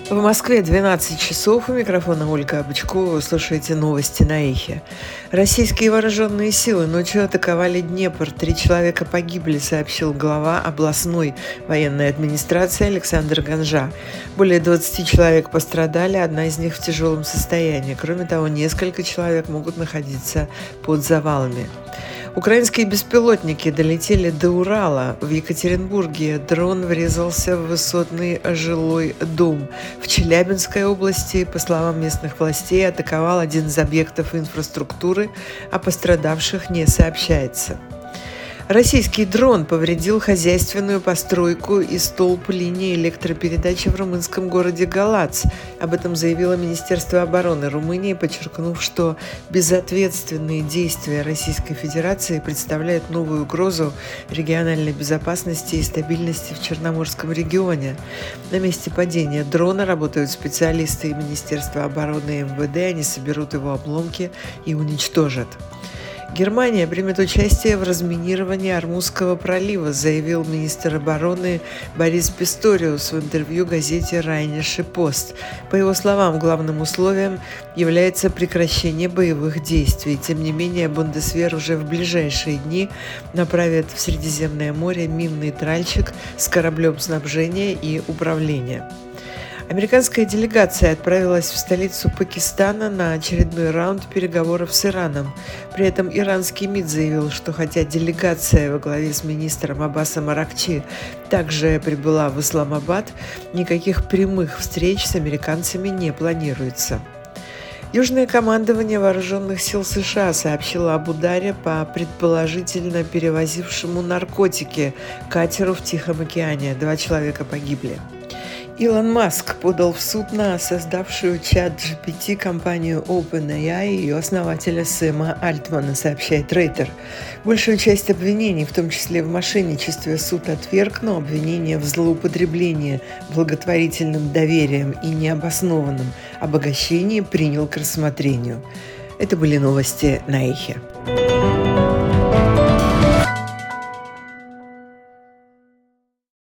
В Москве 12 часов. У микрофона Ольга Обычкова. Вы слушаете новости на Эхе. Российские вооруженные силы ночью атаковали Днепр. 3 человека погибли, сообщил глава областной военной администрации Александр Ганжа. Более 20 человек пострадали, одна из них в тяжелом состоянии. Кроме того, несколько человек могут находиться под завалами. Украинские беспилотники долетели до Урала. В Екатеринбурге дрон врезался в высотный жилой дом. В Челябинской области, по словам местных властей, атаковал один из объектов инфраструктуры, о пострадавших не сообщается. Российский дрон повредил хозяйственную постройку и столб линии электропередачи в румынском городе Галац. Об этом заявило Министерство обороны Румынии, подчеркнув, что безответственные действия Российской Федерации представляют новую угрозу региональной безопасности и стабильности в Черноморском регионе. На месте падения дрона работают специалисты и Министерства обороны и МВД. Они соберут его обломки и уничтожат. Германия примет участие в разминировании Ормузского пролива, заявил министр обороны Борис Писториус в интервью газете «Райнисche Post». По его словам, главным условием является прекращение боевых действий. Тем не менее, Бундесвер уже в ближайшие дни направит в Средиземное море минный тральщик с кораблем снабжения и управления. Американская делегация отправилась в столицу Пакистана на очередной раунд переговоров с Ираном. При этом иранский МИД заявил, что хотя делегация во главе с министром Аббасом Аракчи также прибыла в Исламабад, никаких прямых встреч с американцами не планируется. Южное командование вооруженных сил США сообщило об ударе по предположительно перевозившему наркотики катеру в Тихом океане. 2 человека погибли. Илон Маск подал в суд на создавшую чат GPT компанию OpenAI и ее основателя Сэма Альтмана, сообщает Рейтер. Большую часть обвинений, в том числе в мошенничестве, суд отверг, но обвинения в злоупотреблении благотворительным доверием и необоснованном обогащении принял к рассмотрению. Это были новости на Эхе.